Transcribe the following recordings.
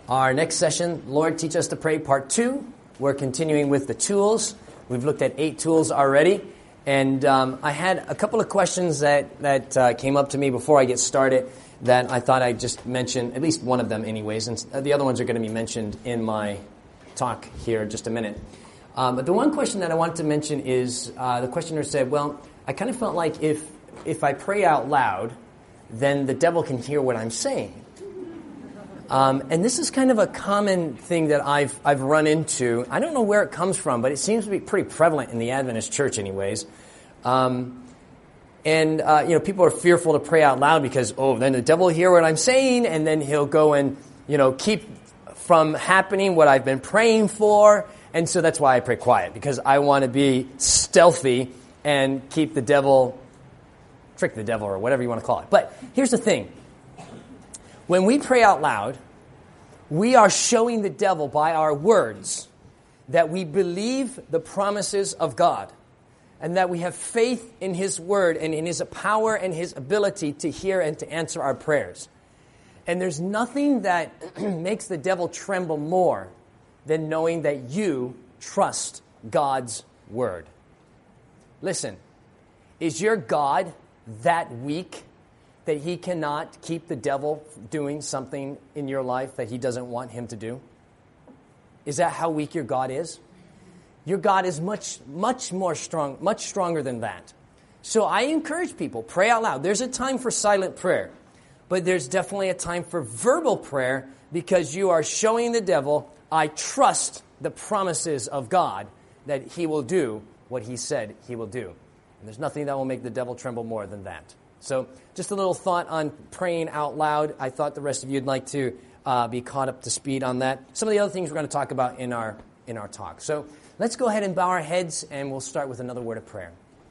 Our next session, Lord, Teach Us to Pray, Part 2. We're continuing with the tools. We've looked at 8 tools already. And I had a couple of questions that came up to me before I get started that I thought I'd just mention, at least one of them anyways. And the other ones are going to be mentioned in my talk here in just a minute. But the one question that I wanted to mention is, the questioner said, well, I kind of felt like if I pray out loud, then the devil can hear what I'm saying. And this is kind of a common thing that I've run into. I don't know where it comes from, but it seems to be pretty prevalent in the Adventist church anyways. People are fearful to pray out loud because, then the devil will hear what I'm saying, and then he'll go and, keep from happening what I've been praying for. And so that's why I pray quiet, because I want to be stealthy and trick the devil, or whatever you want to call it. But here's the thing. When we pray out loud, we are showing the devil by our words that we believe the promises of God and that we have faith in His Word and in His power and His ability to hear and to answer our prayers. And there's nothing that makes the devil tremble more than knowing that you trust God's Word. Listen, is your God that weak that he cannot keep the devil doing something in your life that he doesn't want him to do? Is that how weak your God is? Your God is much stronger than that. So I encourage people, pray out loud. There's a time for silent prayer, but there's definitely a time for verbal prayer because you are showing the devil, I trust the promises of God that he will do what he said he will do. And there's nothing that will make the devil tremble more than that. So just a little thought on praying out loud. I thought the rest of you would like to be caught up to speed on that. Some of the other things we're going to talk about in our talk. So let's go ahead and bow our heads, and we'll start with another word of prayer.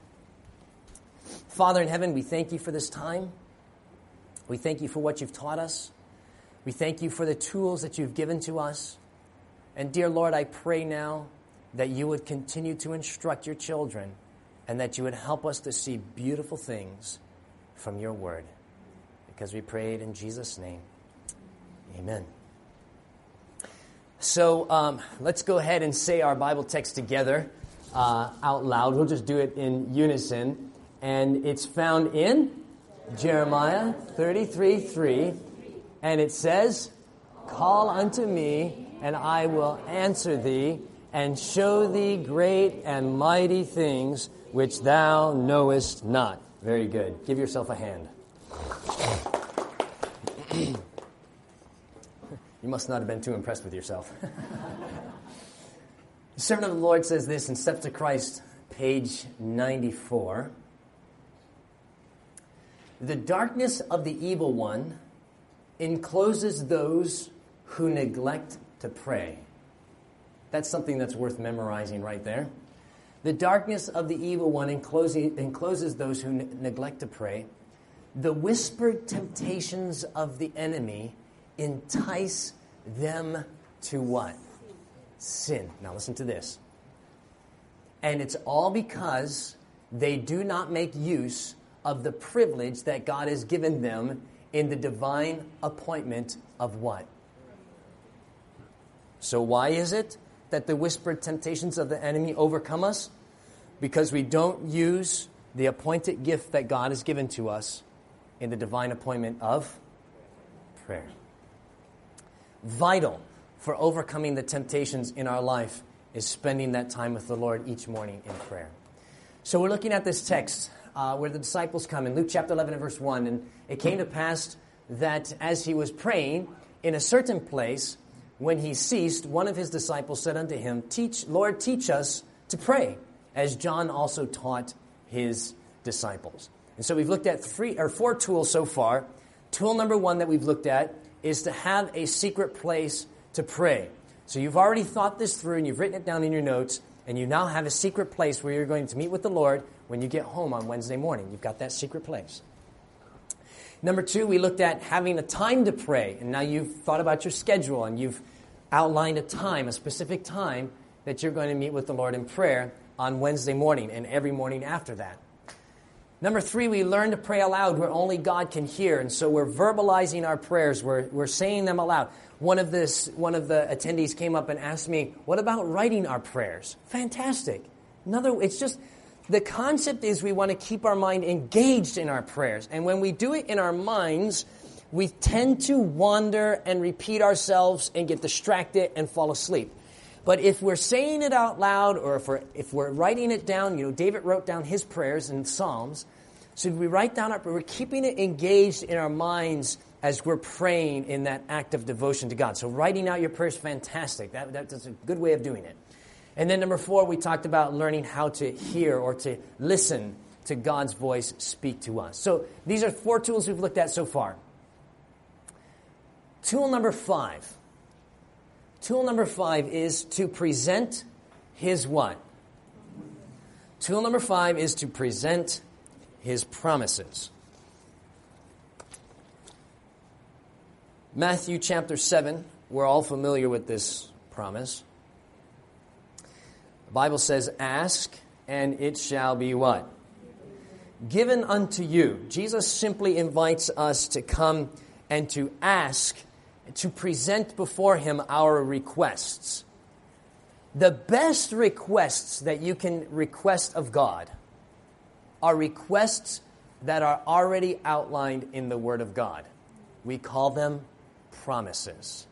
Father in heaven, we thank you for this time. We thank you for what you've taught us. We thank you for the tools that you've given to us. And dear Lord, I pray now that you would continue to instruct your children and that you would help us to see beautiful things from your word, because we prayed in Jesus' name. Amen. So let's go ahead and say our Bible text together out loud. We'll just do it in unison. And it's found in Jeremiah 33:3. And it says, call unto me, and I will answer thee, and show thee great and mighty things which thou knowest not. Very good. Give yourself a hand. You must not have been too impressed with yourself. The servant of the Lord says this in Steps to Christ, page 94. The darkness of the evil one encloses those who neglect to pray. That's something that's worth memorizing right there. The darkness of the evil one encloses those who neglect to pray. The whispered temptations of the enemy entice them to what? Sin. Now listen to this. And it's all because they do not make use of the privilege that God has given them in the divine appointment of what? So why is it that the whispered temptations of the enemy overcome us? Because we don't use the appointed gift that God has given to us in the divine appointment of prayer. Vital for overcoming the temptations in our life is spending that time with the Lord each morning in prayer. So we're looking at this text where the disciples come in Luke chapter 11 and verse 1. And it came to pass that as he was praying in a certain place, when he ceased, one of his disciples said unto him, Lord, teach us to pray, as John also taught his disciples. And so we've looked at 4 tools so far. Tool number 1 that we've looked at is to have a secret place to pray. So you've already thought this through and you've written it down in your notes, and you now have a secret place where you're going to meet with the Lord when you get home on Wednesday morning. You've got that secret place. Number 2, we looked at having a time to pray, and now you've thought about your schedule and you've outlined a specific time that you're going to meet with the Lord in prayer on Wednesday morning and every morning after that. Number 3, we learn to pray aloud where only God can hear. And so we're verbalizing our prayers. We're saying them aloud. One of the attendees came up and asked me, what about writing our prayers? Fantastic. It's just, the concept is we want to keep our mind engaged in our prayers. And when we do it in our minds, we tend to wander and repeat ourselves and get distracted and fall asleep. But if we're saying it out loud, or if we're writing it down, David wrote down his prayers in Psalms. So we write down we're keeping it engaged in our minds as we're praying in that act of devotion to God. So writing out your prayers is fantastic. That's a good way of doing it. And then number 4, we talked about learning how to hear or to listen to God's voice speak to us. So these are 4 tools we've looked at so far. Tool number 5. Tool number 5 is to present his what? Tool number 5 is to present his promises. Matthew chapter 7, we're all familiar with this promise. The Bible says, ask, and it shall be what? Given unto you. Jesus simply invites us to come and to ask, to present before him our requests. The best requests that you can request of God are requests that are already outlined in the Word of God. We call them promises.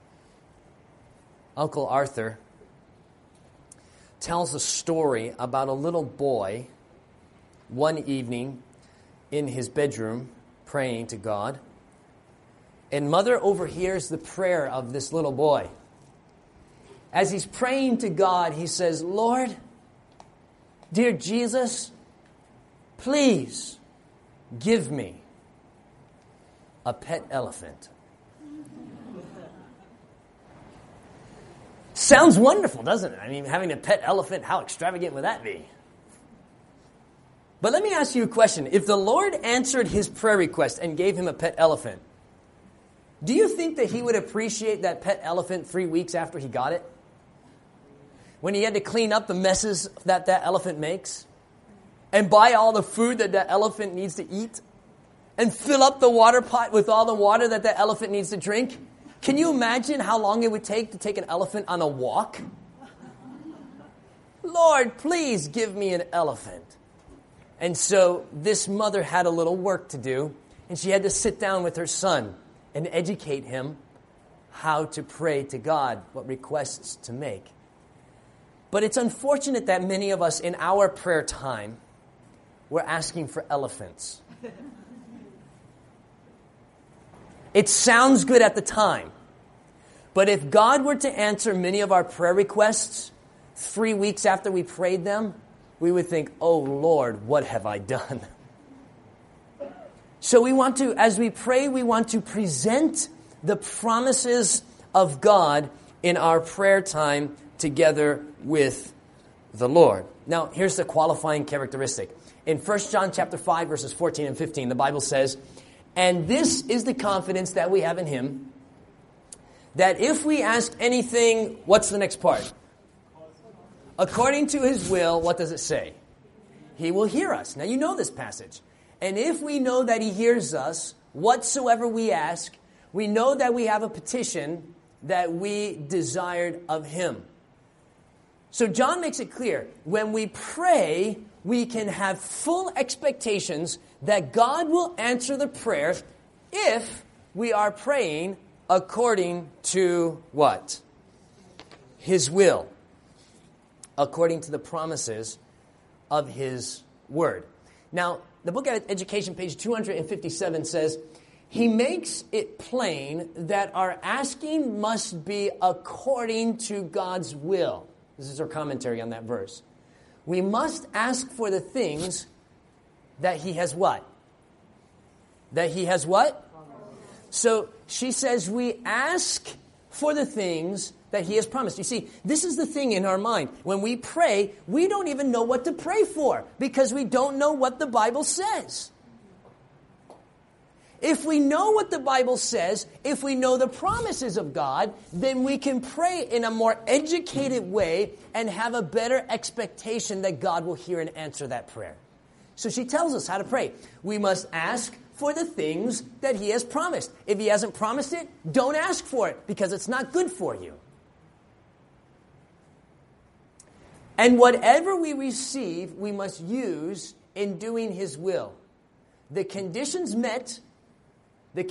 Uncle Arthur tells a story about a little boy one evening in his bedroom praying to God. And mother overhears the prayer of this little boy. As he's praying to God, he says, Lord, dear Jesus, please give me a pet elephant. Sounds wonderful, doesn't it? I mean, having a pet elephant, how extravagant would that be? But let me ask you a question. If the Lord answered his prayer request and gave him a pet elephant, do you think that he would appreciate that pet elephant 3 weeks after he got it? When he had to clean up the messes that elephant makes? And buy all the food that elephant needs to eat? And fill up the water pot with all the water that elephant needs to drink? Can you imagine how long it would take to take an elephant on a walk? Lord, please give me an elephant. And so this mother had a little work to do, and she had to sit down with her son and educate him how to pray to God, what requests to make. But it's unfortunate that many of us in our prayer time, we're asking for elephants. It sounds good at the time. But if God were to answer many of our prayer requests 3 weeks after we prayed them, we would think, oh Lord, what have I done? So we want to, as we pray, we want to present the promises of God in our prayer time together with the Lord. Now, here's the qualifying characteristic. In 1 John chapter 5, verses 14 and 15, the Bible says, and this is the confidence that we have in him, that if we ask anything, what's the next part? According to his will, what does it say? He will hear us. Now, you know this passage. And if we know that he hears us, whatsoever we ask, we know that we have a petition that we desired of him. So John makes it clear, when we pray, we can have full expectations that God will answer the prayer if we are praying according to what? His will. According to the promises of his word. Now, the book of Education, page 257 says, he makes it plain that our asking must be according to God's will. This is our commentary on that verse. We must ask for the things that he has what? That he has what? So she says we ask for the things that he has promised. You see, this is the thing in our mind. When we pray, we don't even know what to pray for because we don't know what the Bible says. If we know what the Bible says, if we know the promises of God, then we can pray in a more educated way and have a better expectation that God will hear and answer that prayer. So she tells us how to pray. We must ask for the things that he has promised. If he hasn't promised it, don't ask for it because it's not good for you. And whatever we receive, we must use in doing his will. The conditions met, the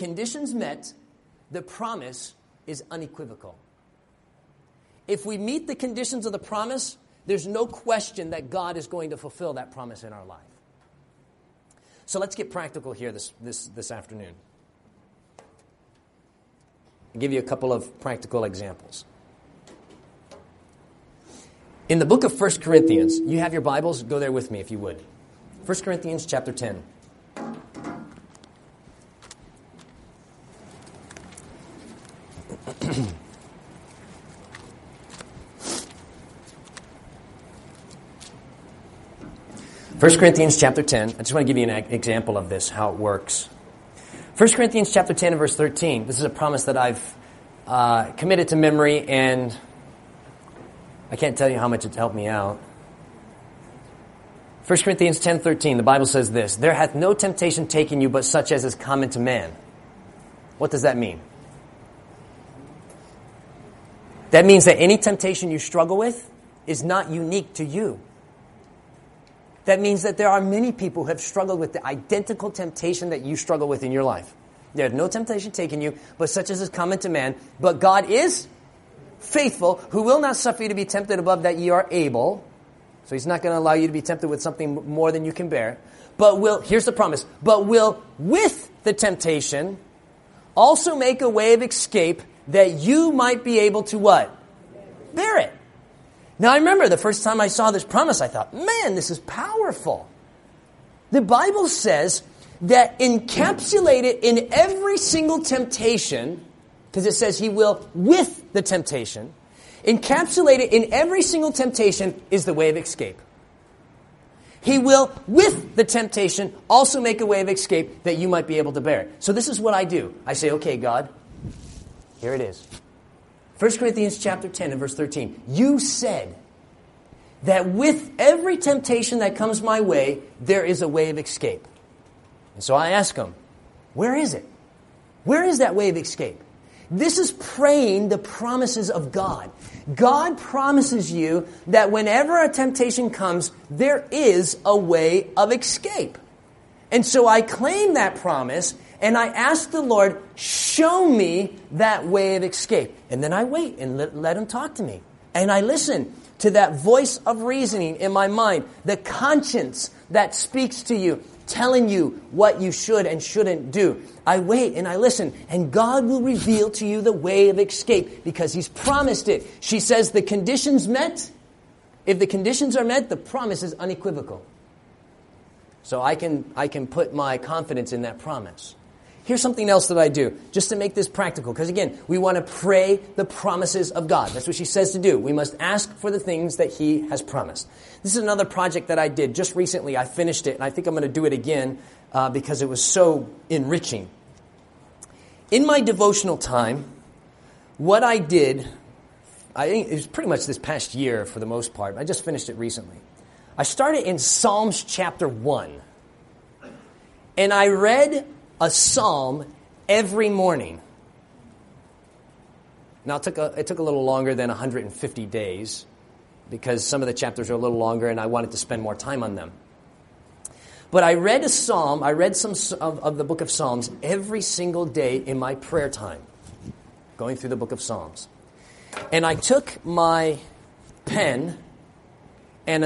promise is unequivocal. If we meet the conditions of the promise, there's no question that God is going to fulfill that promise in our life. So let's get practical here this afternoon. I'll give you a couple of practical examples. In the book of 1 Corinthians, you have your Bibles? Go there with me if you would. 1 Corinthians chapter 10. First Corinthians chapter 10. I just want to give you an example of this, how it works. 1 Corinthians chapter 10 and verse 13. This is a promise that I've committed to memory, and I can't tell you how much it's helped me out. 1 Corinthians 10:13, the Bible says this, "There hath no temptation taken you but such as is common to man." What does that mean? That means that any temptation you struggle with is not unique to you. That means that there are many people who have struggled with the identical temptation that you struggle with in your life. There hath no temptation taken you but such as is common to man. But God is faithful, who will not suffer you to be tempted above that ye are able. So he's not going to allow you to be tempted with something more than you can bear. But will, here's the promise, but will with the temptation also make a way of escape that you might be able to what? Bear it. Now I remember the first time I saw this promise, I thought, man, this is powerful. The Bible says that encapsulated in every single temptation, because it says he will with the temptation, encapsulated in every single temptation is the way of escape. He will, with the temptation, also make a way of escape that you might be able to bear it. So this is what I do. I say, okay, God, here it is. 1 Corinthians chapter 10 and verse 13. You said that with every temptation that comes my way, there is a way of escape. And so I ask him, where is it? Where is that way of escape? This is praying the promises of God. God promises you that whenever a temptation comes, there is a way of escape. And so I claim that promise, and I ask the Lord, show me that way of escape. And then I wait and let him talk to me. And I listen to that voice of reasoning in my mind, the conscience that speaks to you, telling you what you should and shouldn't do. I wait and I listen, and God will reveal to you the way of escape because he's promised it. She says the conditions met. If the conditions are met, the promise is unequivocal. So I can put my confidence in that promise. Here's something else that I do, just to make this practical. Because again, we want to pray the promises of God. That's what she says to do. We must ask for the things that he has promised. This is another project that I did just recently. I finished it, and I think I'm going to do it again because it was so enriching. In my devotional time, what I did, I think it was pretty much this past year for the most part. I just finished it recently. I started in Psalms chapter 1. And I read a psalm every morning. Now, it took a little longer than 150 days because some of the chapters are a little longer and I wanted to spend more time on them. But I read a psalm, I read some of the book of Psalms every single day in my prayer time, going through the book of Psalms. And I took my pen and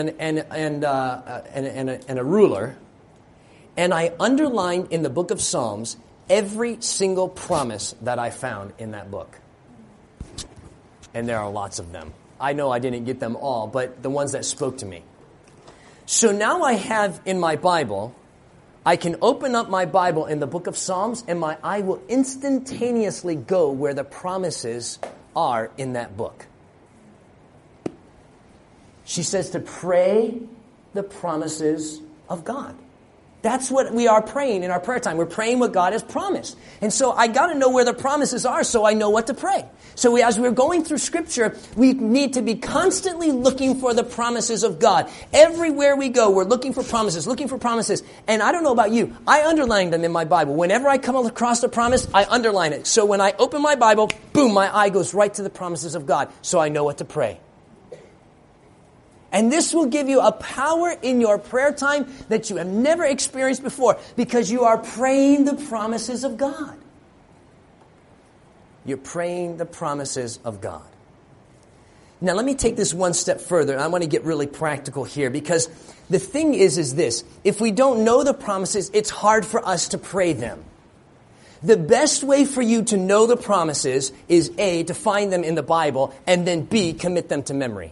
a ruler, and I underlined in the book of Psalms every single promise that I found in that book. And there are lots of them. I know I didn't get them all, but the ones that spoke to me. So now I have in my Bible, I can open up my Bible in the book of Psalms, and my eye will instantaneously go where the promises are in that book. She says to pray the promises of God. That's what we are praying in our prayer time. We're praying what God has promised. And so I got to know where the promises are so I know what to pray. So as we're going through Scripture, we need to be constantly looking for the promises of God. Everywhere we go, we're looking for promises. And I don't know about you, I underline them in my Bible. Whenever I come across a promise, I underline it. So when I open my Bible, boom, my eye goes right to the promises of God. So I know what to pray. And this will give you a power in your prayer time that you have never experienced before because you are praying the promises of God. You're praying the promises of God. Now, let me take this one step further, and I want to get really practical here because the thing is this. If we don't know the promises, it's hard for us to pray them. The best way for you to know the promises is A, to find them in the Bible, and then B, commit them to memory.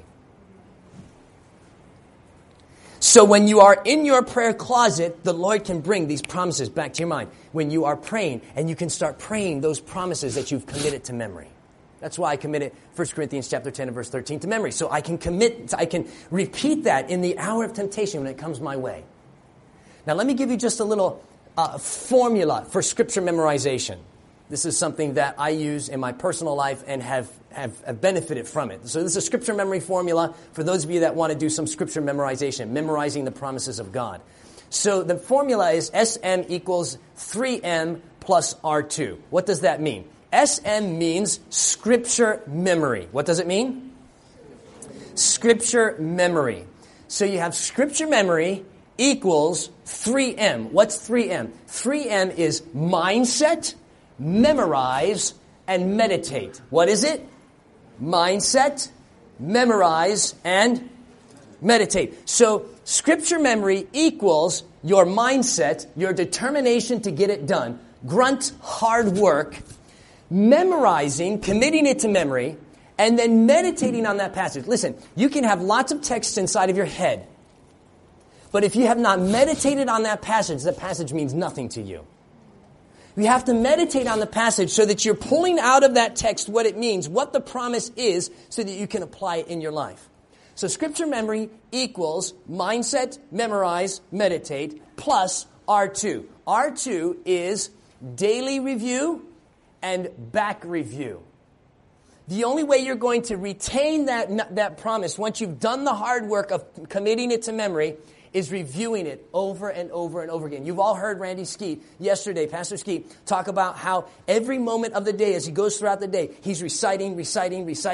So when you are in your prayer closet, the Lord can bring these promises back to your mind. When you are praying, and you can start praying those promises that you've committed to memory. That's why I committed 1 Corinthians chapter 10 and verse 13 to memory. So I can repeat that in the hour of temptation when it comes my way. Now let me give you just a little formula for Scripture memorization. This is something that I use in my personal life and have benefited from it. So this is a Scripture memory formula for those of you that want to do some Scripture memorization, memorizing the promises of God. So the formula is SM equals 3M plus R2. What does that mean? SM means Scripture memory. What does it mean? Scripture memory. So you have Scripture memory equals 3M. What's 3M? 3M is mindset, memorize, and meditate. What is it? Mindset, memorize, and meditate. So Scripture memory equals your mindset, your determination to get it done, grunt, hard work, memorizing, committing it to memory, and then meditating on that passage. Listen, you can have lots of texts inside of your head, but if you have not meditated on that passage means nothing to you. You have to meditate on the passage so that you're pulling out of that text what it means, what the promise is, so that you can apply it in your life. So Scripture memory equals mindset, memorize, meditate, plus R2. R2 is daily review and back review. The only way you're going to retain that promise once you've done the hard work of committing it to memory is reviewing it over and over and over again. You've all heard Randy Skeet yesterday, Pastor Skeet, talk about how every moment of the day, as he goes throughout the day, he's reciting, so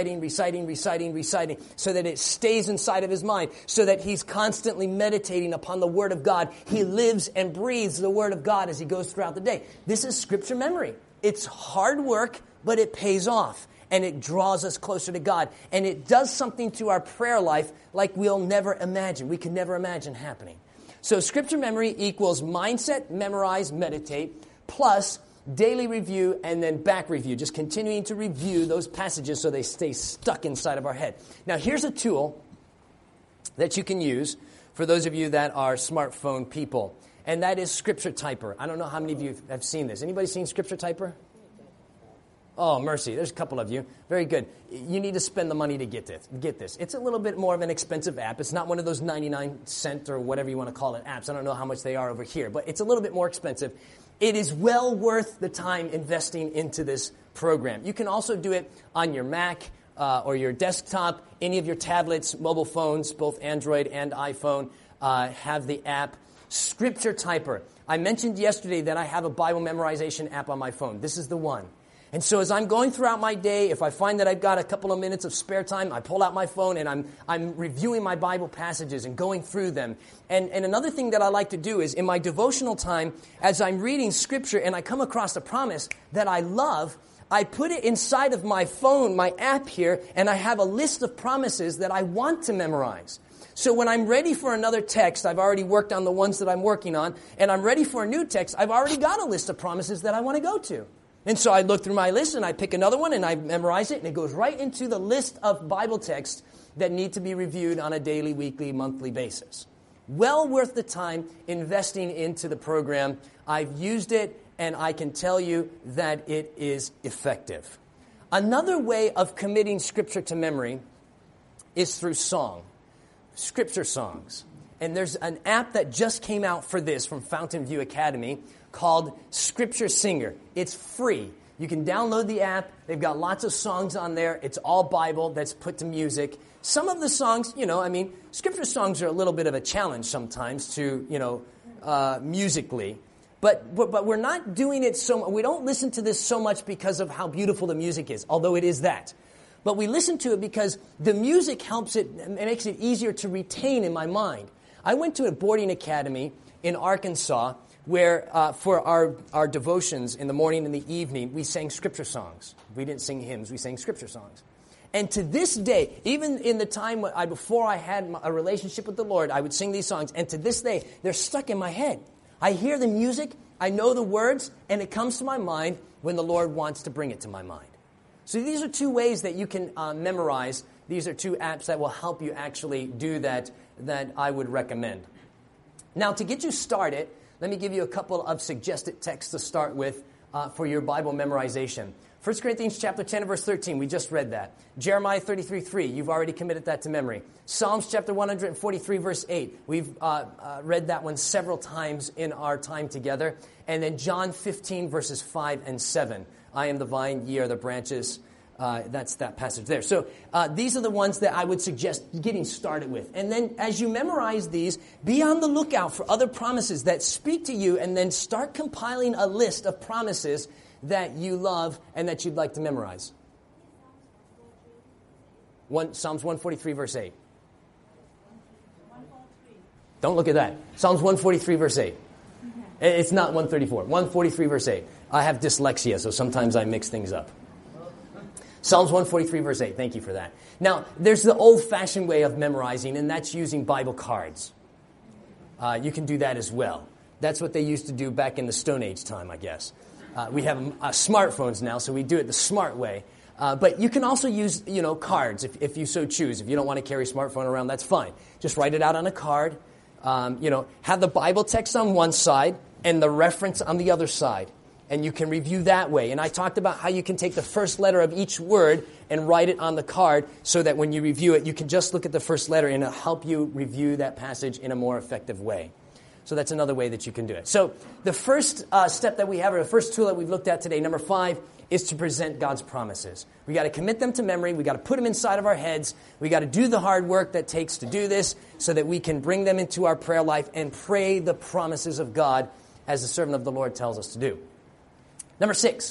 that it stays inside of his mind, so that he's constantly meditating upon the Word of God. He lives and breathes the Word of God as he goes throughout the day. This is Scripture memory. It's hard work, but it pays off. And it draws us closer to God. And it does something to our prayer life like we'll never imagine. We can never imagine happening. So Scripture memory equals mindset, memorize, meditate, plus daily review and then back review. Just continuing to review those passages so they stay stuck inside of our head. Now here's a tool that you can use for those of you that are smartphone people. And that is Scripture Typer. I don't know how many of you have seen this. Anybody seen Scripture Typer? Oh, mercy. There's a couple of you. Very good. You need to spend the money to get this. It's a little bit more of an expensive app. It's not one of those 99-cent or whatever you want to call it apps. I don't know how much they are over here, but it's a little bit more expensive. It is well worth the time investing into this program. You can also do it on your Mac or your desktop, any of your tablets, mobile phones, both Android and iPhone, have the app Scripture Typer. I mentioned yesterday that I have a Bible memorization app on my phone. This is the one. And so as I'm going throughout my day, if I find that I've got a couple of minutes of spare time, I pull out my phone and I'm reviewing my Bible passages and going through them. And another thing that I like to do is in my devotional time, as I'm reading Scripture and I come across a promise that I love, I put it inside of my phone, my app here, and I have a list of promises that I want to memorize. So when I'm ready for another text, I've already worked on the ones that I'm working on, and I'm ready for a new text, I've already got a list of promises that I want to go to. And so I look through my list and I pick another one and I memorize it and it goes right into the list of Bible texts that need to be reviewed on a daily, weekly, monthly basis. Well worth the time investing into the program. I've used it and I can tell you that it is effective. Another way of committing Scripture to memory is through song, Scripture songs. And there's an app that just came out for this from Fountain View Academy called Scripture Singer. It's free. You can download the app. They've got lots of songs on there. It's all Bible that's put to music. Some of the songs, Scripture songs are a little bit of a challenge sometimes to, musically. But we're not doing it we don't listen to this so much because of how beautiful the music is, although it is that. But we listen to it because the music helps it makes it easier to retain in my mind. I went to a boarding academy in Arkansas where for our devotions in the morning and the evening, we sang scripture songs. We didn't sing hymns, we sang scripture songs. And to this day, even in the time before I had a relationship with the Lord, I would sing these songs. And to this day, they're stuck in my head. I hear the music, I know the words, and it comes to my mind when the Lord wants to bring it to my mind. So these are two ways that you can memorize. These are two apps that will help you actually do that I would recommend. Now, to get you started, let me give you a couple of suggested texts to start with for your Bible memorization. 1 Corinthians chapter 10 and verse 13, we just read that. Jeremiah 33:3, you've already committed that to memory. Psalms chapter 143 verse 8, we've read that one several times in our time together. And then John 15 verses 5 and 7. I am the vine, ye are the branches. That's that passage there. So these are the ones that I would suggest getting started with. And then as you memorize these, be on the lookout for other promises that speak to you, and then start compiling a list of promises that you love and that you'd like to memorize. Psalms 143 verse 8. Don't look at that. Psalms 143 verse 8. It's not 134. 143 verse 8. I have dyslexia, so sometimes I mix things up. Psalms 143 verse 8. Thank you for that. Now, there's the old-fashioned way of memorizing, and that's using Bible cards. You can do that as well. That's what they used to do back in the Stone Age time, I guess. We have smartphones now, so we do it the smart way. But you can also use, cards if you so choose. If you don't want to carry a smartphone around, that's fine. Just write it out on a card. Have the Bible text on one side and the reference on the other side. And you can review that way. And I talked about how you can take the first letter of each word and write it on the card so that when you review it, you can just look at the first letter and it'll help you review that passage in a more effective way. So that's another way that you can do it. So the first step that we have, or the first tool that we've looked at today, number 5, is to present God's promises. We got to commit them to memory. We got to put them inside of our heads. We got to do the hard work that takes to do this so that we can bring them into our prayer life and pray the promises of God as the servant of the Lord tells us to do. Number 6.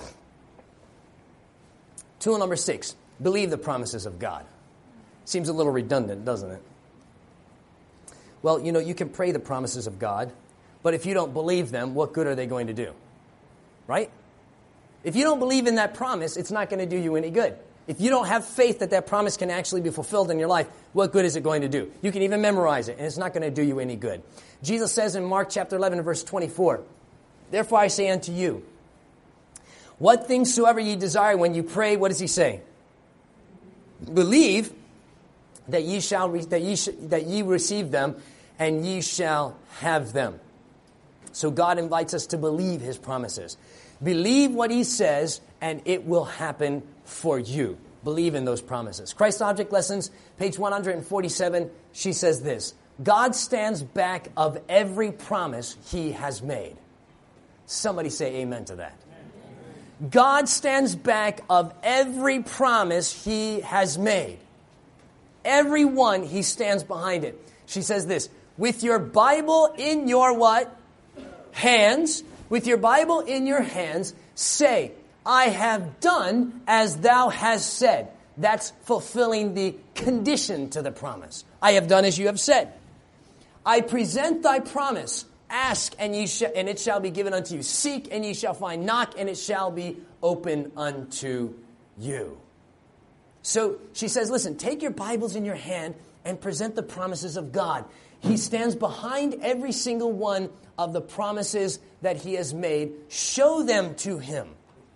Tool number 6. Believe the promises of God. Seems a little redundant, doesn't it? Well, you can pray the promises of God, but if you don't believe them, what good are they going to do? Right? If you don't believe in that promise, it's not going to do you any good. If you don't have faith that promise can actually be fulfilled in your life, what good is it going to do? You can even memorize it, and it's not going to do you any good. Jesus says in Mark chapter 11 verse 24, "Therefore I say unto you, what things soever ye desire when you pray," what does he say? "Believe that ye receive them, and ye shall have them." So God invites us to believe his promises. Believe what he says, and it will happen for you. Believe in those promises. Christ Object Lessons, page 147, she says this: God stands back of every promise he has made. Somebody say amen to that. God stands back of every promise he has made. Every one, he stands behind it. She says this: with your Bible in your what? Hands. With your Bible in your hands, say, "I have done as thou hast said." That's fulfilling the condition to the promise. I have done as you have said. "I present thy promise. Ask, and it shall be given unto you. Seek, and ye shall find. Knock, and it shall be open unto you." So she says, listen, take your Bibles in your hand and present the promises of God. He stands behind every single one of the promises that he has made. Show them to him.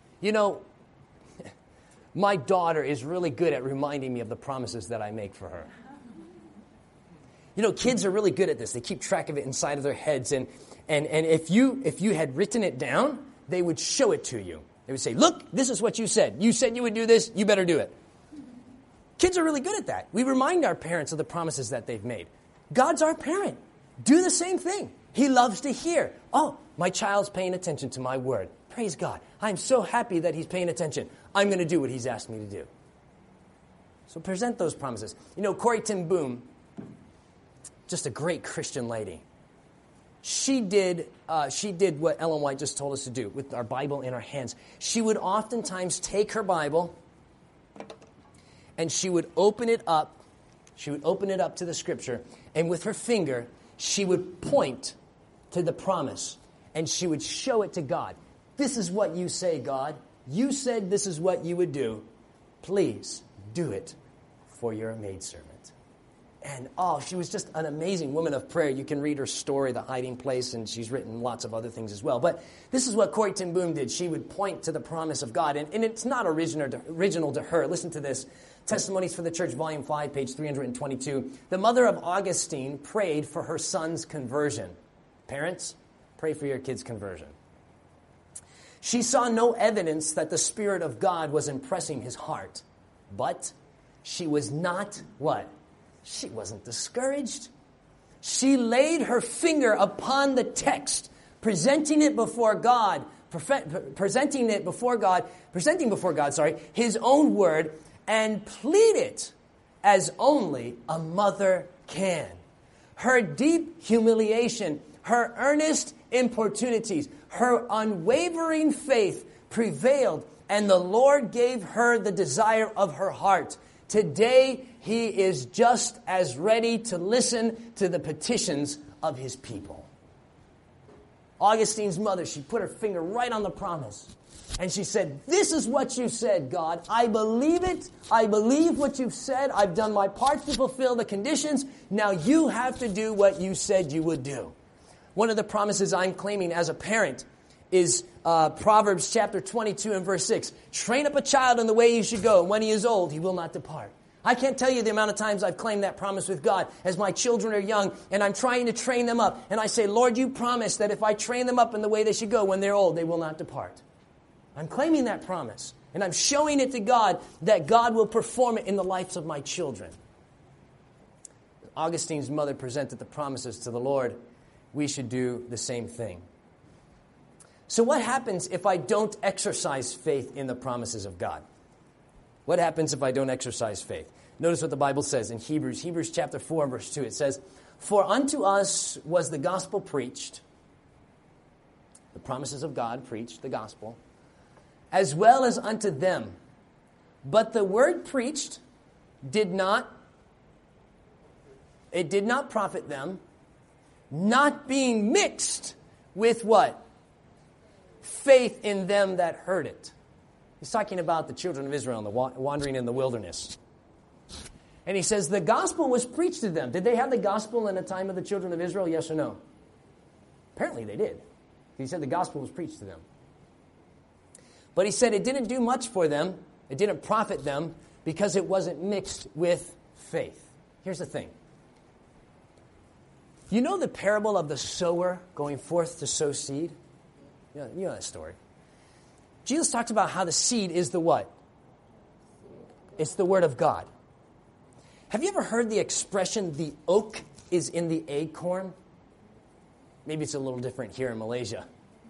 My daughter is really good at reminding me of the promises that I make for her. Kids are really good at this. They keep track of it inside of their heads. And if you had written it down, they would show it to you. They would say, "Look, this is what you said. You said you would do this. You better do it." Kids are really good at that. We remind our parents of the promises that they've made. God's our parent. Do the same thing. He loves to hear, oh, my child's paying attention to my word. Praise God. I'm so happy that he's paying attention. I'm going to do what he's asked me to do. So present those promises. You know, Corrie ten Boom, just a great Christian lady. She did what Ellen White just told us to do with our Bible in our hands. She would oftentimes take her Bible and she would open it up. She would open it up to the scripture, and with her finger, she would point to the promise, and she would show it to God. This is what you say, God. You said this is what you would do. Please do it for your maidservant. And, she was just an amazing woman of prayer. You can read her story, The Hiding Place, and she's written lots of other things as well. But this is what Corrie ten Boom did. She would point to the promise of God. And it's not original to her. Listen to this. Testimonies for the Church, Volume 5, page 322. The mother of Augustine prayed for her son's conversion. Parents, pray for your kid's conversion. She saw no evidence that the Spirit of God was impressing his heart. But she was not what? She wasn't discouraged. She laid her finger upon the text, presenting before God, his own word, and pleaded as only a mother can. Her deep humiliation, her earnest importunities, her unwavering faith prevailed, and the Lord gave her the desire of her heart. Today, he is just as ready to listen to the petitions of his people. Augustine's mother, she put her finger right on the promise. And she said, this is what you said, God. I believe it. I believe what you've said. I've done my part to fulfill the conditions. Now you have to do what you said you would do. One of the promises I'm claiming as a parent is Proverbs chapter 22 and verse 6. Train up a child in the way he should go, and when he is old, he will not depart. I can't tell you the amount of times I've claimed that promise with God as my children are young, and I'm trying to train them up. And I say, Lord, you promised that if I train them up in the way they should go, when they're old, they will not depart. I'm claiming that promise, and I'm showing it to God that God will perform it in the lives of my children. Augustine's mother presented the promises to the Lord. We should do the same thing. So what happens if I don't exercise faith in the promises of God? What happens if I don't exercise faith? Notice what the Bible says in Hebrews chapter 4, verse 2. It says, for unto us was the gospel preached, the promises of God preached, the gospel, as well as unto them. But the word preached did not profit them, not being mixed with what? Faith in them that heard it. He's talking about the children of Israel and the wandering in the wilderness. And he says the gospel was preached to them. Did they have the gospel in the time of the children of Israel? Yes or no? Apparently they did. He said the gospel was preached to them. But he said it didn't do much for them. It didn't profit them because it wasn't mixed with faith. Here's the thing. You know the parable of the sower going forth to sow seed? You know that story. Jesus talked about how the seed is the what? It's the word of God. Have you ever heard the expression, the oak is in the acorn? Maybe it's a little different here in Malaysia.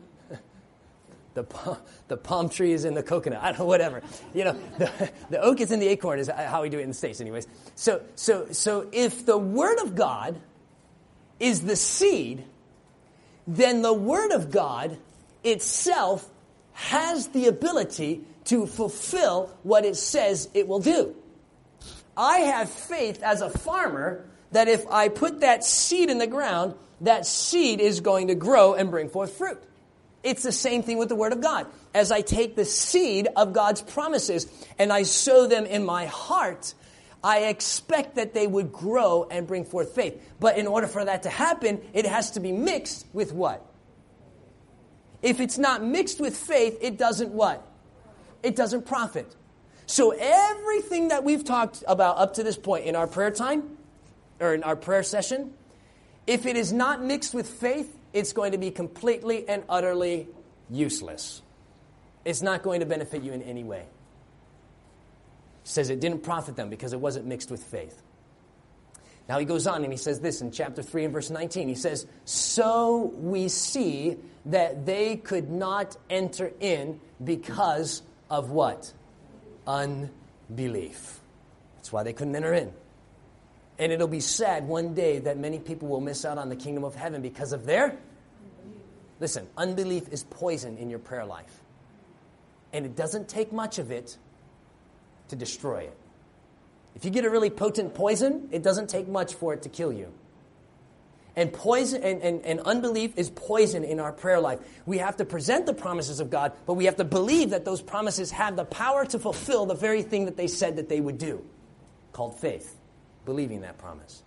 The palm tree is in the coconut. I don't know, whatever. You know, the oak is in the acorn is how we do it in the States anyways. So if the word of God is the seed, then the word of God itself has the ability to fulfill what it says it will do. I have faith as a farmer that if I put that seed in the ground, that seed is going to grow and bring forth fruit. It's the same thing with the Word of God. As I take the seed of God's promises and I sow them in my heart, I expect that they would grow and bring forth faith. But in order for that to happen, it has to be mixed with what? If it's not mixed with faith, it doesn't what? It doesn't profit. So everything that we've talked about up to this point in our prayer time, or in our prayer session, if it is not mixed with faith, it's going to be completely and utterly useless. It's not going to benefit you in any way. It says it didn't profit them because it wasn't mixed with faith. Now he goes on and he says this in chapter 3 and verse 19. He says, so we see that they could not enter in because of what? Unbelief. That's why they couldn't enter in. And it'll be sad one day that many people will miss out on the kingdom of heaven because of their unbelief. Listen, unbelief is poison in your prayer life. And it doesn't take much of it to destroy it. If you get a really potent poison, it doesn't take much for it to kill you. And poison and unbelief is poison in our prayer life. We have to present the promises of God, but we have to believe that those promises have the power to fulfill the very thing that they said that they would do, called faith, believing that promise.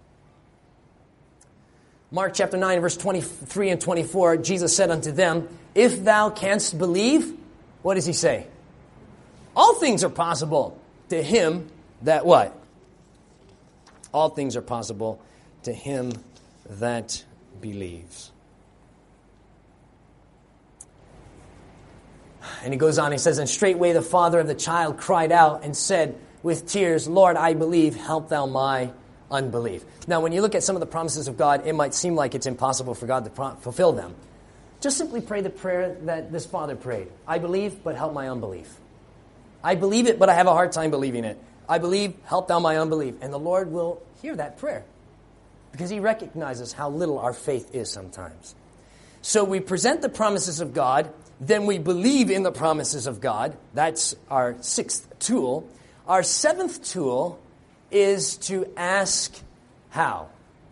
Mark chapter 9, verse 23 and 24, Jesus said unto them, if thou canst believe, what does he say? All things are possible to him that what? All things are possible to him that believes. And he goes on, he says, and straightway the father of the child cried out and said with tears, Lord, I believe, help thou my unbelief. Now, when you look at some of the promises of God, it might seem like it's impossible for God to fulfill them. Just simply pray the prayer that this father prayed. I believe, but help my unbelief. I believe it, but I have a hard time believing it. I believe, help thou my unbelief. And the Lord will hear that prayer because he recognizes how little our faith is sometimes. So we present the promises of God, then we believe in the promises of God. That's our sixth tool. Our seventh tool is to ask how?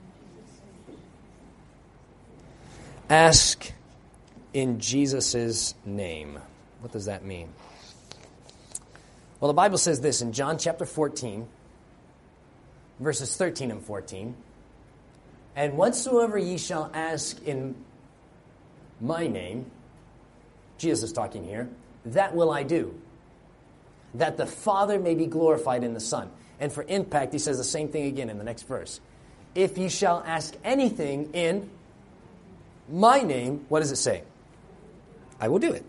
Ask in Jesus' name. What does that mean? Well, the Bible says this in John chapter 14, verses 13 and 14. And whatsoever ye shall ask in my name, Jesus is talking here, that will I do, that the Father may be glorified in the Son. And for impact, he says the same thing again in the next verse. If ye shall ask anything in my name, what does it say? I will do it.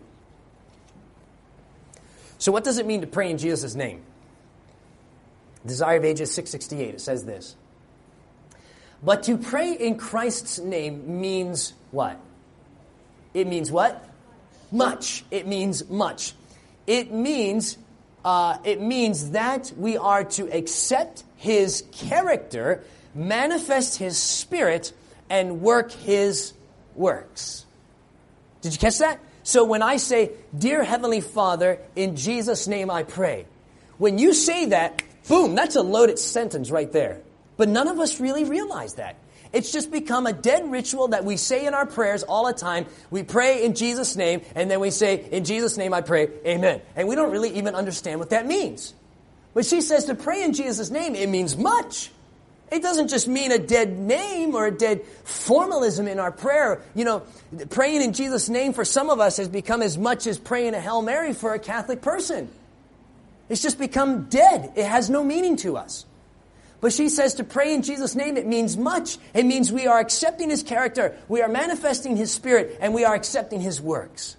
So what does it mean to pray in Jesus' name? Desire of Ages 668, it says this. But to pray in Christ's name means what? It means what? Much. It means much. It means that we are to accept his character, manifest his spirit, and work his works. Did you catch that? So when I say, Dear Heavenly Father, in Jesus' name I pray. When you say that, boom, that's a loaded sentence right there. But none of us really realize that. It's just become a dead ritual that we say in our prayers all the time. We pray in Jesus' name, and then we say, in Jesus' name I pray, amen. And we don't really even understand what that means. But she says to pray in Jesus' name, it means much. It doesn't just mean a dead name or a dead formalism in our prayer. You know, praying in Jesus' name for some of us has become as much as praying a Hail Mary for a Catholic person. It's just become dead. It has no meaning to us. But she says to pray in Jesus' name, it means much. It means we are accepting his character, we are manifesting his spirit, and we are accepting his works.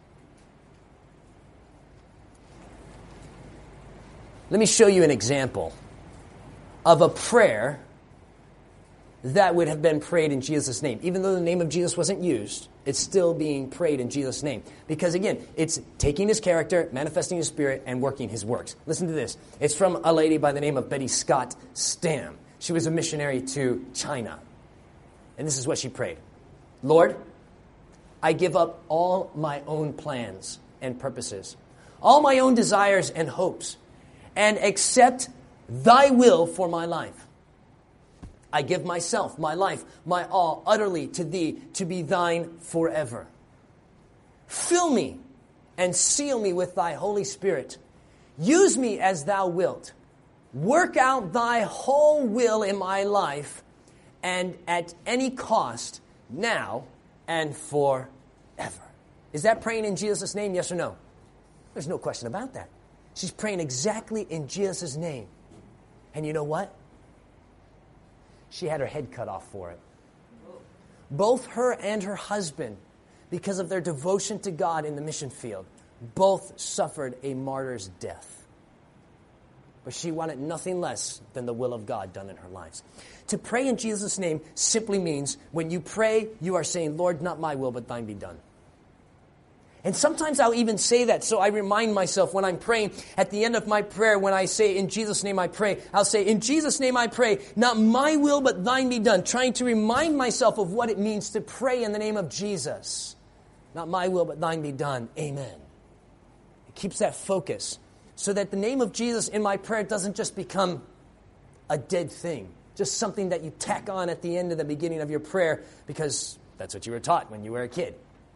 Let me show you an example of a prayer that would have been prayed in Jesus' name. Even though the name of Jesus wasn't used, it's still being prayed in Jesus' name. Because again, it's taking his character, manifesting his spirit, and working his works. Listen to this. It's from a lady by the name of Betty Scott Stam. She was a missionary to China. And this is what she prayed. Lord, I give up all my own plans and purposes, all my own desires and hopes, and accept thy will for my life. I give myself, my life, my all, utterly to thee, to be thine forever. Fill me and seal me with thy Holy Spirit. Use me as thou wilt. Work out thy whole will in my life, and at any cost, now and forever. Is that praying in Jesus' name, yes or no? There's no question about that. She's praying exactly in Jesus' name. And you know what? She had her head cut off for it. Both her and her husband, because of their devotion to God in the mission field, both suffered a martyr's death. but she wanted nothing less than the will of God done in her lives. To pray in Jesus' name simply means when you pray, you are saying, Lord, not my will, but thine be done. And sometimes I'll even say that, so I remind myself when I'm praying, at the end of my prayer, when I say, in Jesus' name I pray, I'll say, in Jesus' name I pray, not my will, but thine be done, trying to remind myself of what it means to pray in the name of Jesus. Not my will, but thine be done. Amen. It keeps that focus, so that the name of Jesus in my prayer doesn't just become a dead thing, just something that you tack on at the end of the beginning of your prayer, because that's what you were taught when you were a kid.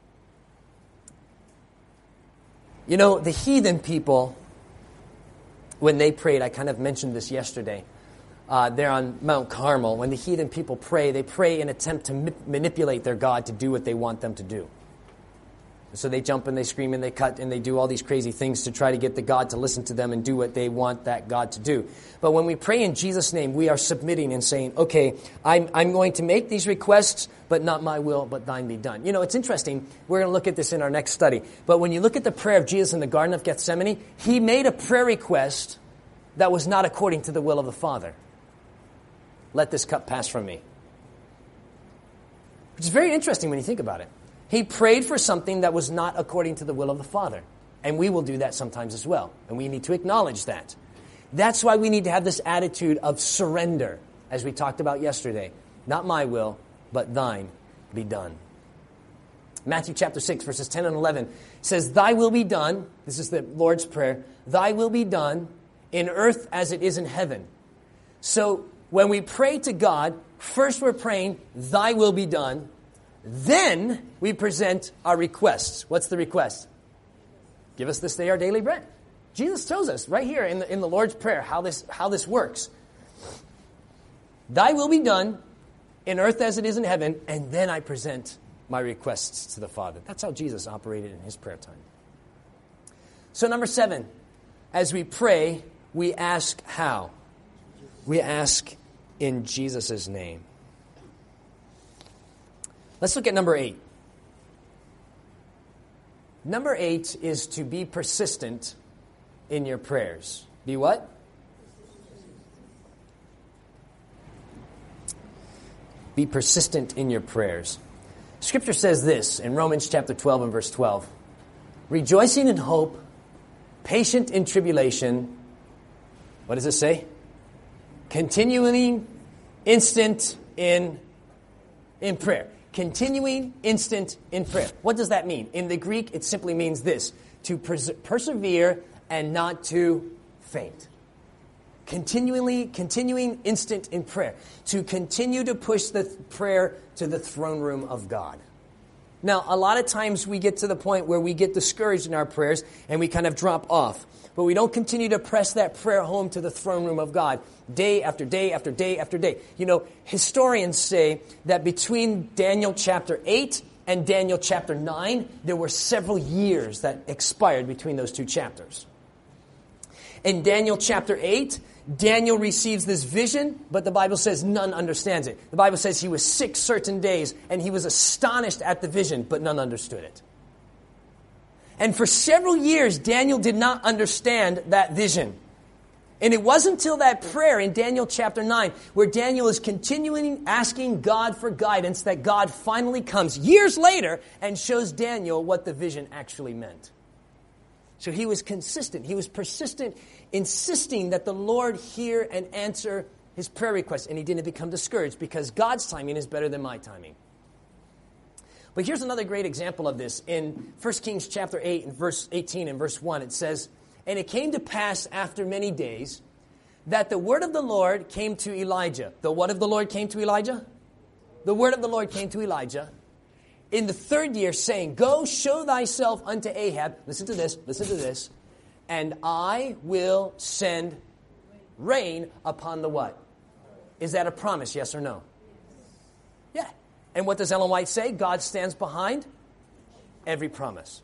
You know, the heathen people, when they prayed, I kind of mentioned this yesterday, there on Mount Carmel, when the heathen people pray, they pray in an attempt to manipulate their God to do what they want them to do. So they jump and they scream and they cut and they do all these crazy things to try to get the God to listen to them and do what they want that God to do. But when we pray in Jesus' name, we are submitting and saying, okay, I'm going to make these requests, but not my will, but thine be done. You know, it's interesting. We're going to look at this in our next study. But when you look at the prayer of Jesus in the Garden of Gethsemane, he made a prayer request that was not according to the will of the Father. Let this cup pass from me. Which is very interesting when you think about it. He prayed for something that was not according to the will of the Father. And we will do that sometimes as well. And we need to acknowledge that. That's why we need to have this attitude of surrender, as we talked about yesterday. Not my will, but thine be done. Matthew chapter 6, verses 10 and 11 says, Thy will be done, this is the Lord's Prayer, Thy will be done in earth as it is in heaven. So when we pray to God, first we're praying, Thy will be done. Then we present our requests. What's the request? Give us this day our daily bread. Jesus tells us right here in the Lord's Prayer how this works. Thy will be done in earth as it is in heaven, and then I present my requests to the Father. That's how Jesus operated in his prayer time. So number 7, as we pray, we ask how? We ask in Jesus' name. Let's look at number 8. Number 8 is to be persistent in your prayers. Be what? Be persistent in your prayers. Scripture says this in Romans chapter 12 and verse 12. Rejoicing in hope, patient in tribulation. What does it say? Continuing instant in prayer. Continuing instant in prayer. What does that mean? In the Greek, it simply means this: to persevere and not to faint. Continuing instant in prayer. To continue to push the prayer to the throne room of God. Now, a lot of times we get to the point where we get discouraged in our prayers and we kind of drop off. But we don't continue to press that prayer home to the throne room of God day after day after day after day. You know, historians say that between Daniel chapter 8 and Daniel chapter 9, there were several years that expired between those two chapters. In Daniel chapter 8, Daniel receives this vision, but the Bible says none understands it. The Bible says he was sick certain days, and he was astonished at the vision, but none understood it. And for several years, Daniel did not understand that vision. And it wasn't until that prayer in Daniel chapter 9, where Daniel is continuing asking God for guidance, that God finally comes years later and shows Daniel what the vision actually meant. So he was consistent. He was persistent, insisting that the Lord hear and answer his prayer requests. And he didn't become discouraged, because God's timing is better than my timing. But here's another great example of this. In 1 Kings chapter 8 and verse 18 and verse 1, it says, And it came to pass after many days that the word of the Lord came to Elijah. The what of the Lord came to Elijah? The word of the Lord came to Elijah in the 3rd year, saying, Go, show thyself unto Ahab. Listen to this. And I will send rain upon the what? Is that a promise, yes or no? Yeah. And what does Ellen White say? God stands behind every promise.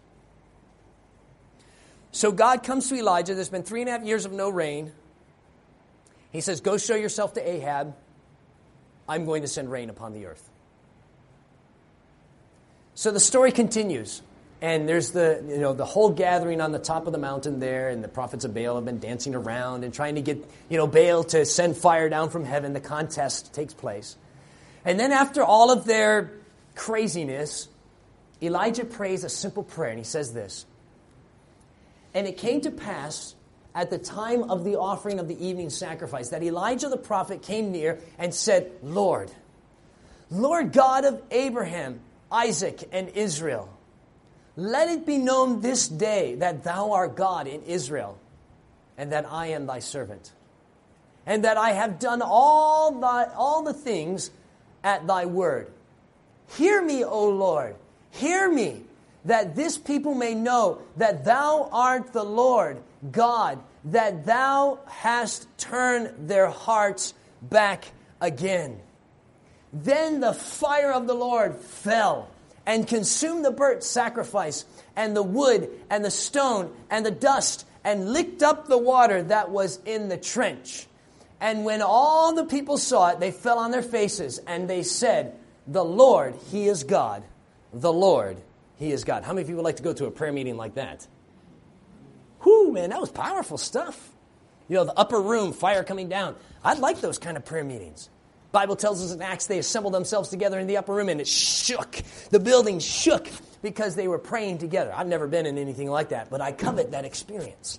So God comes to Elijah. There's been 3.5 years of no rain. He says, Go show yourself to Ahab. I'm going to send rain upon the earth. So the story continues. And there's the whole gathering on the top of the mountain there, and the prophets of Baal have been dancing around and trying to get, Baal to send fire down from heaven. The contest takes place. And then after all of their craziness, Elijah prays a simple prayer, and he says this. And it came to pass at the time of the offering of the evening sacrifice that Elijah the prophet came near and said, Lord God of Abraham, Isaac, and Israel, let it be known this day that thou art God in Israel, and that I am thy servant, and that I have done all the things at thy word. Hear me, O Lord, hear me, that this people may know that thou art the Lord God, that thou hast turned their hearts back again. Then the fire of the Lord fell and consumed the burnt sacrifice, and the wood, and the stone, and the dust, and licked up the water that was in the trench. And when all the people saw it, they fell on their faces, and they said, the Lord, He is God. The Lord, He is God. How many of you would like to go to a prayer meeting like that? Whew, man, that was powerful stuff. The upper room, fire coming down. I'd like those kind of prayer meetings. Bible tells us in Acts they assembled themselves together in the upper room, and it shook. The building shook because they were praying together. I've never been in anything like that, but I covet that experience.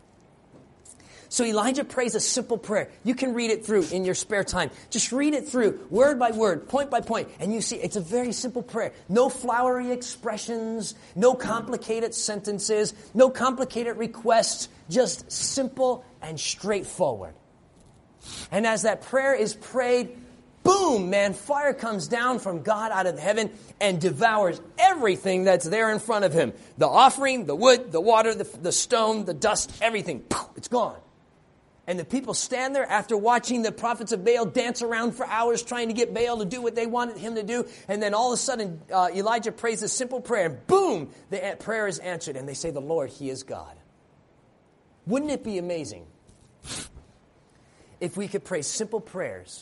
So Elijah prays a simple prayer. You can read it through in your spare time. Just read it through, word by word, point by point, and you see it's a very simple prayer. No flowery expressions, no complicated sentences, no complicated requests, just simple and straightforward. And as that prayer is prayed, boom, man, fire comes down from God out of heaven and devours everything that's there in front of him. The offering, the wood, the water, the stone, the dust, everything. It's gone. And the people stand there after watching the prophets of Baal dance around for hours trying to get Baal to do what they wanted him to do. And then all of a sudden, Elijah prays a simple prayer. And boom, the prayer is answered. And they say, the Lord, He is God. Wouldn't it be amazing if we could pray simple prayers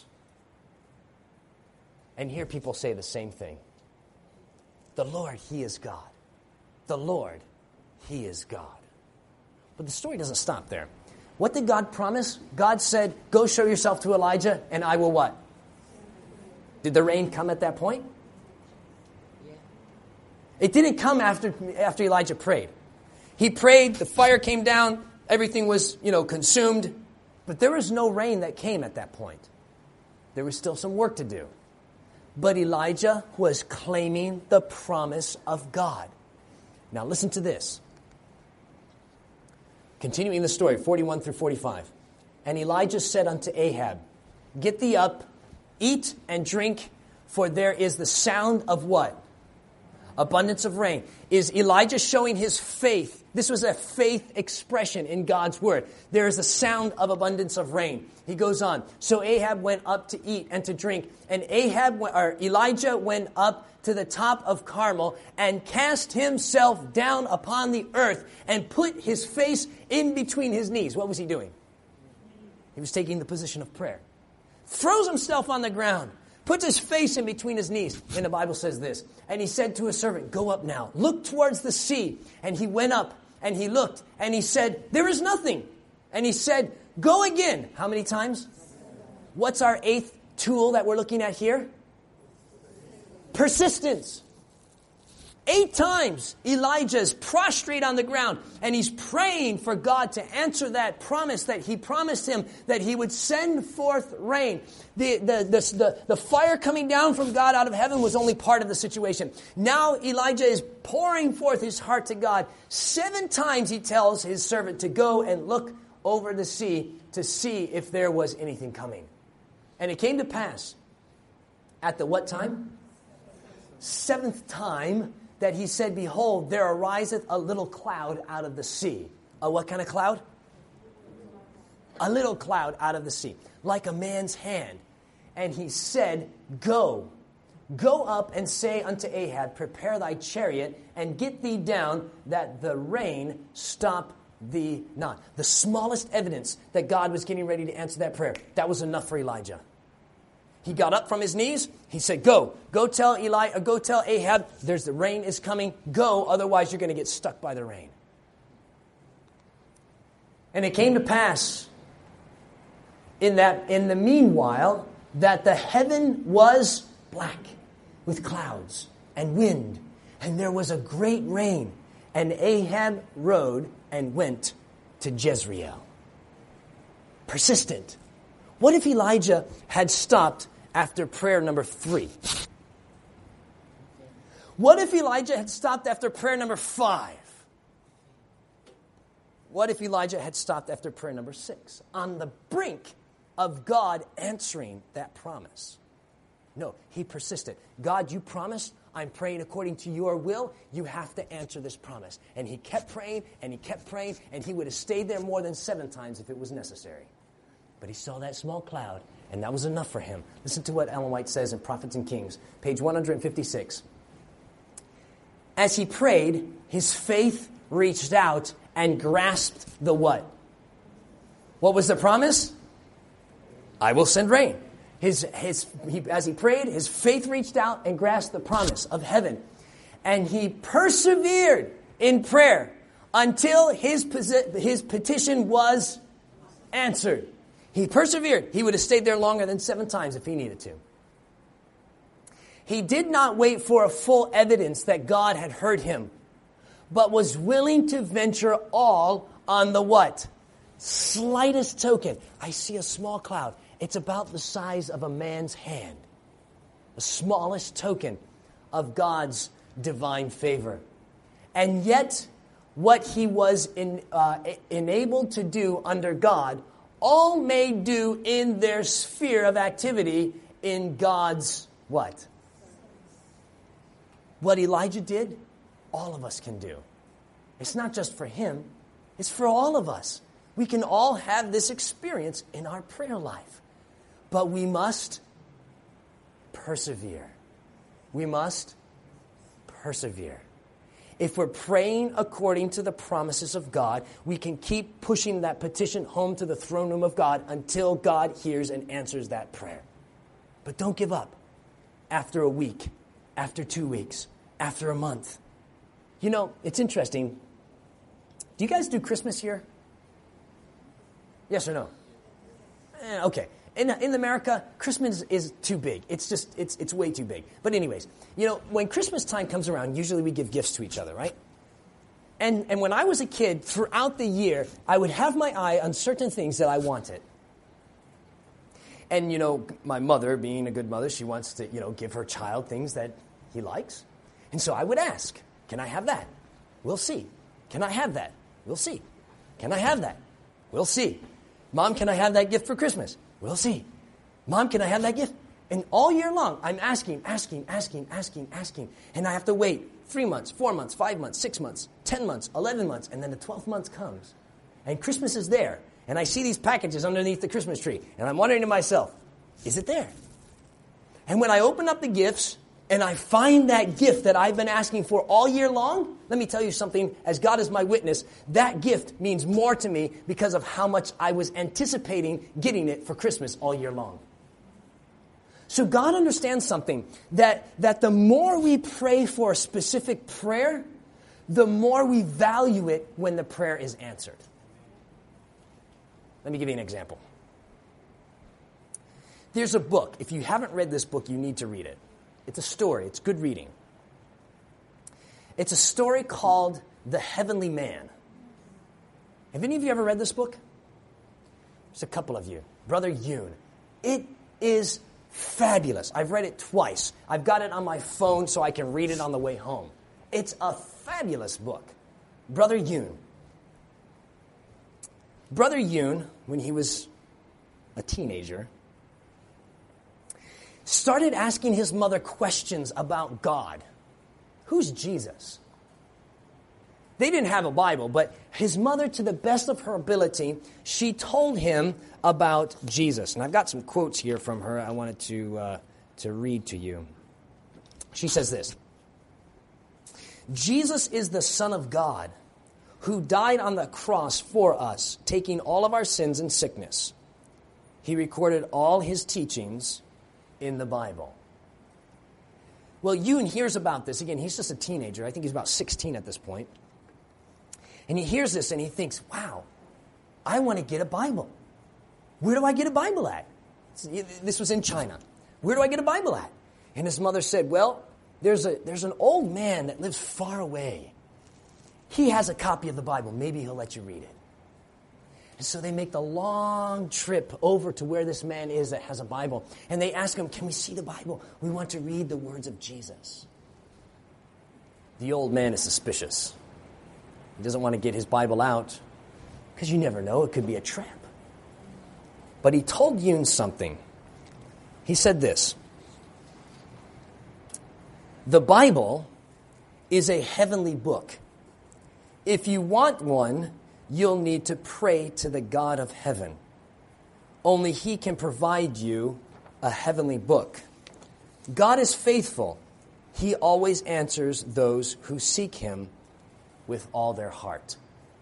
and hear people say the same thing? The Lord, He is God. The Lord, He is God. But the story doesn't stop there. What did God promise? God said, go show yourself to Elijah and I will what? Did the rain come at that point? Yeah. It didn't come after Elijah prayed. He prayed, the fire came down, everything was, consumed, but there was no rain that came at that point. There was still some work to do. But Elijah was claiming the promise of God. Now listen to this. Continuing the story, 41 through 45. And Elijah said unto Ahab, get thee up, eat and drink, for there is the sound of what? Abundance of rain. Is Elijah showing his faith? This was a faith expression in God's word. There is a sound of abundance of rain. He goes on. So Ahab went up to eat and to drink. And Elijah went up to the top of Carmel and cast himself down upon the earth and put his face in between his knees. What was he doing? He was taking the position of prayer. Throws himself on the ground. Puts his face in between his knees. And the Bible says this. And he said to his servant, go up now. Look towards the sea. And he went up and he looked and he said, there is nothing. And he said, go again. How many times? What's our 8th tool that we're looking at here? Persistence. 8 times Elijah is prostrate on the ground and he's praying for God to answer that promise that He promised him that He would send forth rain. The fire coming down from God out of heaven was only part of the situation. Now Elijah is pouring forth his heart to God. 7 times he tells his servant to go and look over the sea to see if there was anything coming. And it came to pass at the what time? 7th time that he said, behold, there ariseth a little cloud out of the sea. A what kind of cloud? A little cloud out of the sea, like a man's hand. And he said, go up and say unto Ahab, prepare thy chariot and get thee down, that the rain stop thee not. The smallest evidence that God was getting ready to answer that prayer, that was enough for Elijah. He got up from his knees. He said, go tell Ahab, the rain is coming. Go, otherwise you're going to get stuck by the rain. And it came to pass in the meanwhile that the heaven was black with clouds and wind, and there was a great rain. And Ahab rode and went to Jezreel. Persistent. What if Elijah had stopped after prayer number 3? What if Elijah had stopped after prayer number 5? What if Elijah had stopped after prayer number 6? On the brink of God answering that promise. No, he persisted. God, you promised. I'm praying according to your will. You have to answer this promise. And he kept praying, and he kept praying, and he would have stayed there more than 7 times if it was necessary. But he saw that small cloud, and that was enough for him. Listen to what Ellen White says in Prophets and Kings, page 156. As he prayed, his faith reached out and grasped the what? What was the promise? I will send rain. As he prayed, his faith reached out and grasped the promise of heaven. And he persevered in prayer until his petition was answered. He persevered. He would have stayed there longer than 7 times if he needed to. He did not wait for a full evidence that God had heard him, but was willing to venture all on the what? Slightest token. I see a small cloud. It's about the size of a man's hand. The smallest token of God's divine favor. And yet, what he was enabled to do under God, all may do in their sphere of activity in God's what? What Elijah did, all of us can do. It's not just for him, it's for all of us. We can all have this experience in our prayer life. But we must persevere. We must persevere. If we're praying according to the promises of God, we can keep pushing that petition home to the throne room of God until God hears and answers that prayer. But don't give up after a week, after 2 weeks, after a month. You know, it's interesting. Do you guys do Christmas here? Yes or no? Okay. In America, Christmas is too big. It's way too big. But anyways, you know, when Christmas time comes around, usually we give gifts to each other, right? And when I was a kid, throughout the year, I would have my eye on certain things that I wanted. And, you know, my mother, being a good mother, she wants to, you know, give her child things that he likes. And so I would ask, can I have that? We'll see. Can I have that? We'll see. Can I have that? We'll see. Mom, can I have that gift for Christmas? We'll see. Mom, can I have that gift? And all year long, I'm asking. And I have to wait 3 months, 4 months, 5 months, 6 months, 10 months, 11 months, and then the 12th month comes. And Christmas is there. And I see these packages underneath the Christmas tree. And I'm wondering to myself, is it there? And when I open up the gifts, and I find that gift that I've been asking for all year long, let me tell you something, as God is my witness, that gift means more to me because of how much I was anticipating getting it for Christmas all year long. So God understands something, that the more we pray for a specific prayer, the more we value it when the prayer is answered. Let me give you an example. There's a book. If you haven't read this book, you need to read it. It's a story. It's good reading. It's a story called The Heavenly Man. Have any of you ever read this book? There's a couple of you. Brother Yoon. It is fabulous. I've read it twice. I've got it on my phone so I can read it on the way home. It's a fabulous book. Brother Yoon. Brother Yoon, when he was a teenager, started asking his mother questions about God. Who's Jesus? They didn't have a Bible, but his mother, to the best of her ability, she told him about Jesus. And I've got some quotes here from her I wanted to read to you. She says this: Jesus is the Son of God who died on the cross for us, taking all of our sins and sickness. He recorded all his teachings in the Bible? Well, Yoon hears about this. Again, he's just a teenager. I think he's about 16 at this point. And he hears this and he thinks, wow, I want to get a Bible. Where do I get a Bible at? This was in China. Where do I get a Bible at? And his mother said, well, there's an old man that lives far away. He has a copy of the Bible. Maybe he'll let you read it. And so they make the long trip over to where this man is that has a Bible. And they ask him, can we see the Bible? We want to read the words of Jesus. The old man is suspicious. He doesn't want to get his Bible out because you never know. It could be a trap. But he told Yoon something. He said this. The Bible is a heavenly book. If you want one, you'll need to pray to the God of heaven. Only He can provide you a heavenly book. God is faithful. He always answers those who seek Him with all their heart.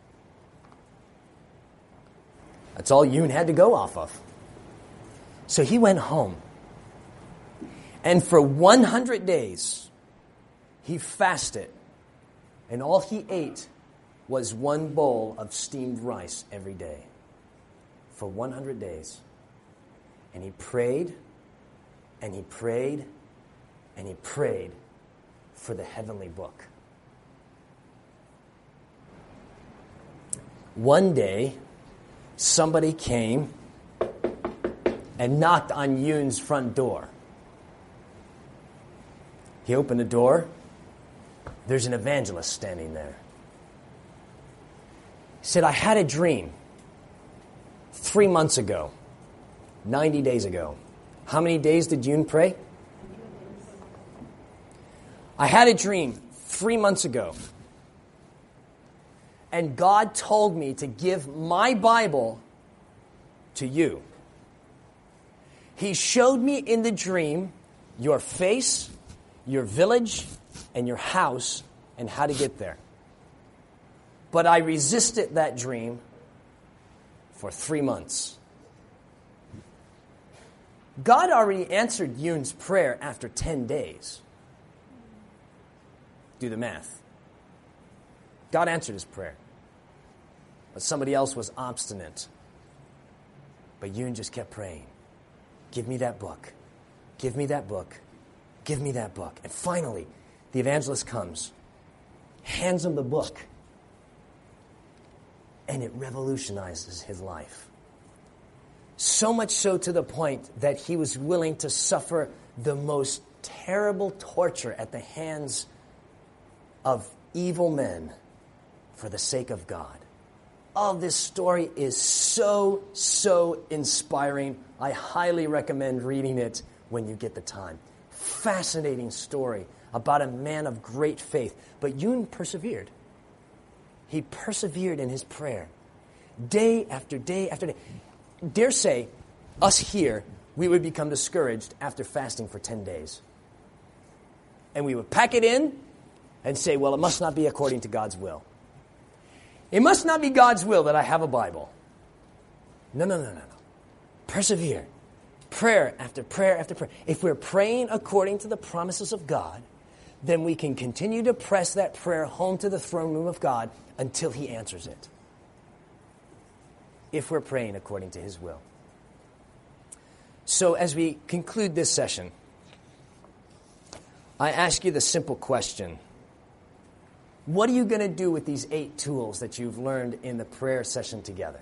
That's all Yoon had to go off of. So he went home. And for 100 days, he fasted. And all he ate was one bowl of steamed rice every day. For 100 days. And he prayed, and he prayed, and he prayed for the heavenly book. One day, somebody came and knocked on Yoon's front door. He opened the door. There's an evangelist standing there. He said, I had a dream 3 months ago, 90 days ago. How many days did Yoon pray? I had a dream 3 months ago. And God told me to give my Bible to you. He showed me in the dream your face, your village, and your house, and how to get there. But I resisted that dream for 3 months. God already answered Yoon's prayer after 10 days. Do the math. God answered his prayer. But somebody else was obstinate. But Yoon just kept praying. Give me that book. Give me that book. Give me that book. And finally, the evangelist comes, hands him the book, and it revolutionizes his life. So much so to the point that he was willing to suffer the most terrible torture at the hands of evil men for the sake of God. Oh, this story is so inspiring. I highly recommend reading it when you get the time. Fascinating story about a man of great faith. But Yoon persevered. He persevered in his prayer. Day after day after day. Dare say, us here, we would become discouraged after fasting for 10 days. And we would pack it in and say, well, it must not be according to God's will. It must not be God's will that I have a Bible. No. Persevere. Prayer after prayer after prayer. If we're praying according to the promises of God, then we can continue to press that prayer home to the throne room of God until He answers it. If we're praying according to His will. So as we conclude this session, I ask you the simple question. What are you going to do with these 8 tools that you've learned in the prayer session together?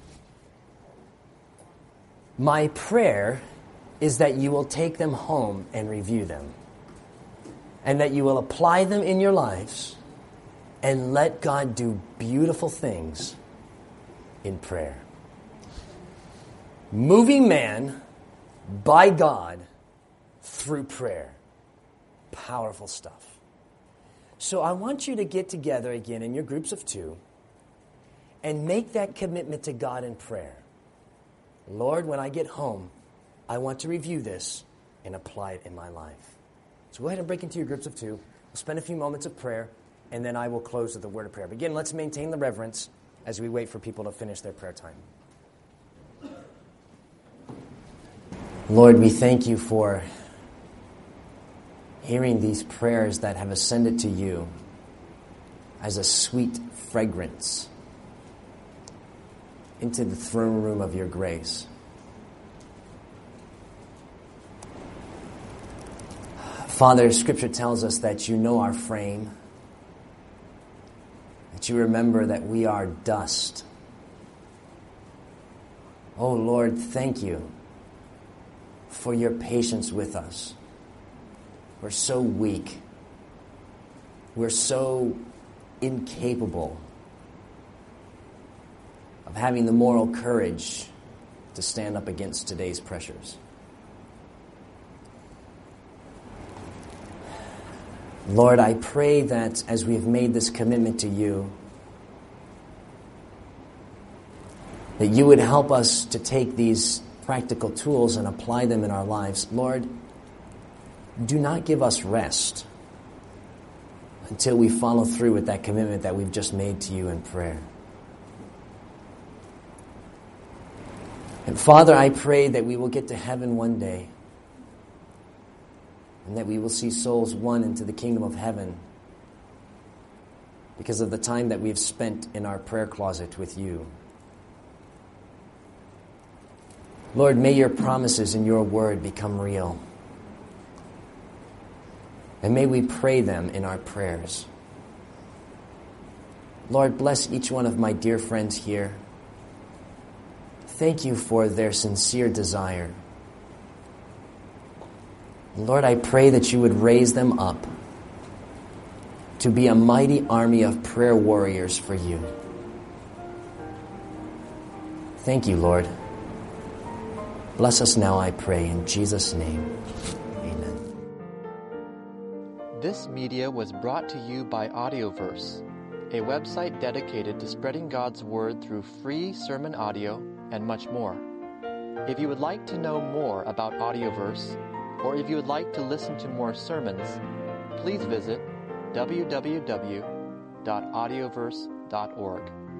My prayer is that you will take them home and review them. And that you will apply them in your lives and let God do beautiful things in prayer. Moving man by God through prayer. Powerful stuff. So I want you to get together again in your groups of 2 and make that commitment to God in prayer. Lord, when I get home, I want to review this and apply it in my life. So go ahead and break into your groups of 2. We'll spend a few moments of prayer, and then I will close with a word of prayer. But again, let's maintain the reverence as we wait for people to finish their prayer time. Lord, we thank you for hearing these prayers that have ascended to you as a sweet fragrance into the throne room of your grace. Father, Scripture tells us that you know our frame, that you remember that we are dust. Oh Lord, thank you for your patience with us. We're so weak. We're so incapable of having the moral courage to stand up against today's pressures. Lord, I pray that as we have made this commitment to you, that you would help us to take these practical tools and apply them in our lives. Lord, do not give us rest until we follow through with that commitment that we've just made to you in prayer. And Father, I pray that we will get to heaven one day and that we will see souls won into the kingdom of heaven because of the time that we have spent in our prayer closet with you. Lord, may your promises in your word become real. And may we pray them in our prayers. Lord, bless each one of my dear friends here. Thank you for their sincere desire. Lord, I pray that you would raise them up to be a mighty army of prayer warriors for you. Thank you, Lord. Bless us now, I pray, in Jesus' name. Amen. This media was brought to you by Audioverse, a website dedicated to spreading God's Word through free sermon audio and much more. If you would like to know more about Audioverse, or if you would like to listen to more sermons, please visit www.audioverse.org.